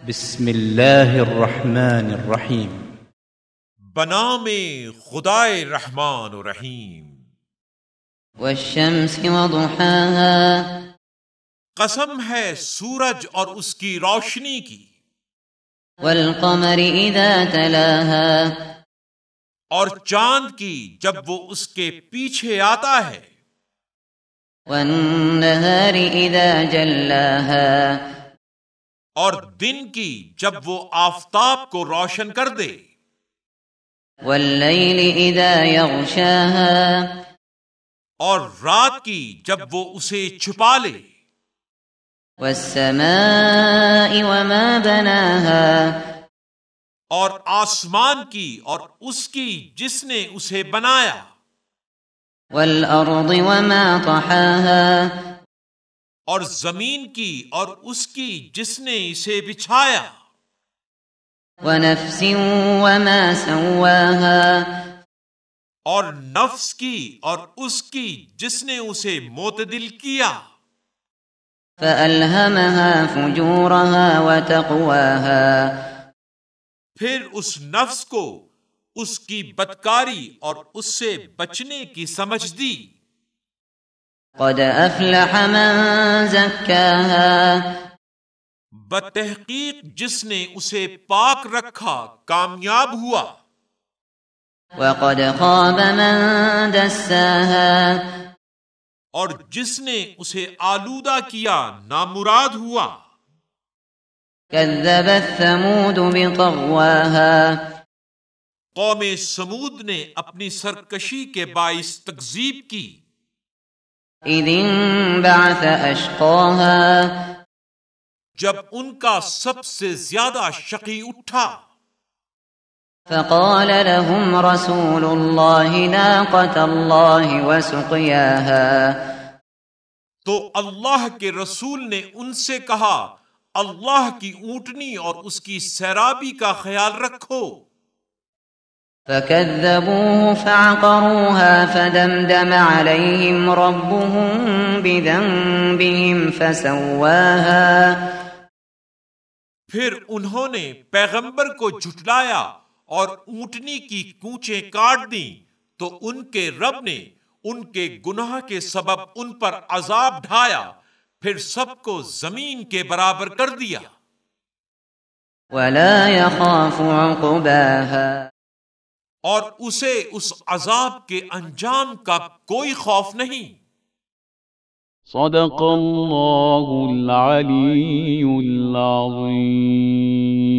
بسم اللہ الرحمن الرحیم۔ بنام خدائے رحمان و رحیم۔ والشمس وضحاها، قسم ہے سورج اور اس کی روشنی کی، والقمر اذا تلاها، اور چاند کی جب وہ اس کے پیچھے آتا ہے، والنهار اذا جلاها، اور دن کی جب وہ آفتاب کو روشن کر دے، واللیل اذا یغشاها، اور رات کی جب وہ اسے چھپا لے، والسماء وما بناها، اور آسمان کی اور اس کی جس نے اسے بنایا، والارض وما طحاها، اور زمین کی اور اس کی جس نے اسے بچھایا، ونفس وما سواها، اور نفس کی اور اس کی جس نے اسے معتدل کیا، فألهمها فجورها وتقواها، پھر اس نفس کو اس کی بدکاری اور اس سے بچنے کی سمجھ دی۔ قد افلح من زکاها، بتحقیق جس نے اسے پاک رکھا کامیاب ہوا، وقد خاب من دساها، اور جس نے اسے آلودہ کیا نامراد ہوا۔ كذبت ثمود بطغواها، قوم سمود نے اپنی سرکشی کے باعث تکذیب کی، اذ انبعث اشقاها، جب ان کا سب سے زیادہ شقی اٹھا، فقال لهم رسول الله ناقة الله وسقياها، تو اللہ کے رسول نے ان سے کہا، اللہ کی اونٹنی اور اس کی سیرابی کا خیال رکھو۔ فكذبوه فعقروها فدمدم عليهم ربهم بذنبهم فسواها، پھر انہوں نے پیغمبر کو جھٹلایا اور اونٹنی کی کونچیں کاٹ دیں، تو ان کے رب نے ان کے گناہ کے سبب ان پر عذاب ڈھایا، پھر سب کو زمین کے برابر کر دیا۔ ولا يخاف عقباها، اور اسے اس عذاب کے انجام کا کوئی خوف نہیں۔ صدق اللہ العلی العظیم۔